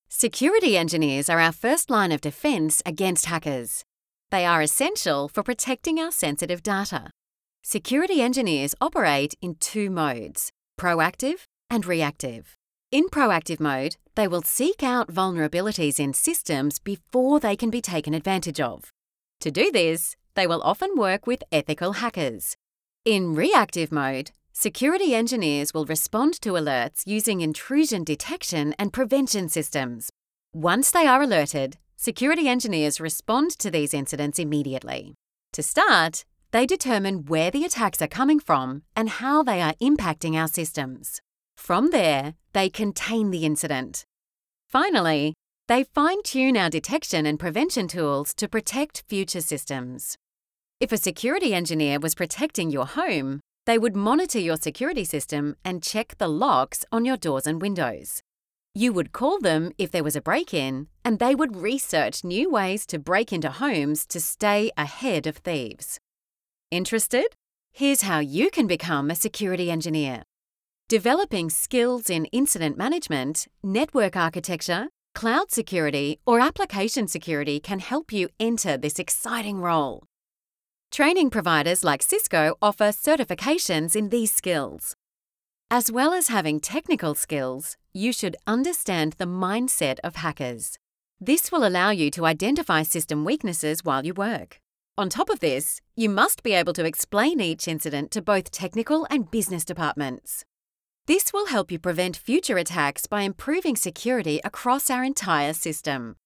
Security engineers are our first line of defense against hackers. They are essential for protecting our sensitive data. Security engineers operate in two modes, proactive and reactive. In proactive mode, they will seek out vulnerabilities in systems before they can be taken advantage of. To do this, they will often work with ethical hackers. In reactive mode, security engineers will respond to alerts using intrusion detection and prevention systems. Once they are alerted, security engineers respond to these incidents immediately. To start, they determine where the attacks are coming from and how they are impacting our systems. From there, they contain the incident. Finally, they fine-tune our detection and prevention tools to protect future systems. If a security engineer was protecting your home, they would monitor your security system and check the locks on your doors and windows. You would call them if there was a break-in, and they would research new ways to break into homes to stay ahead of thieves. Interested? Here's how you can become a security engineer. Developing skills in incident management, network architecture, cloud security, or application security can help you enter this exciting role. Training providers like Cisco offer certifications in these skills. As well as having technical skills, you should understand the mindset of hackers. This will allow you to identify system weaknesses while you work. On top of this, you must be able to explain each incident to both technical and business departments. This will help you prevent future attacks by improving security across our entire system.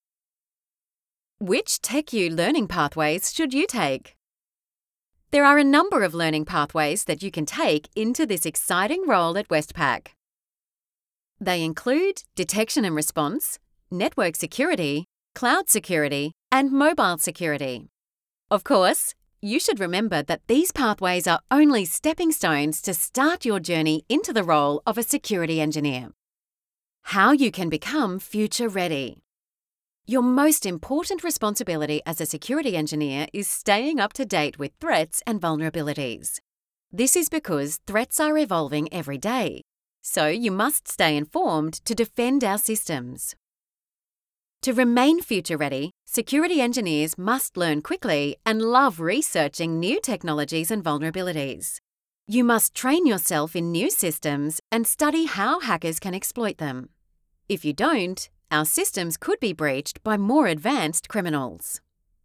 Which TechU learning pathways should you take? There are a number of learning pathways that you can take into this exciting role at Westpac. They include detection and response, network security, cloud security, and mobile security. Of course, you should remember that these pathways are only stepping stones to start your journey into the role of a security engineer. How you can become future ready. Your most important responsibility as a security engineer is staying up to date with threats and vulnerabilities. This is because threats are evolving every day, so you must stay informed to defend our systems. To remain future ready, security engineers must learn quickly and love researching new technologies and vulnerabilities. You must train yourself in new systems and study how hackers can exploit them. If you don't, our systems could be breached by more advanced criminals.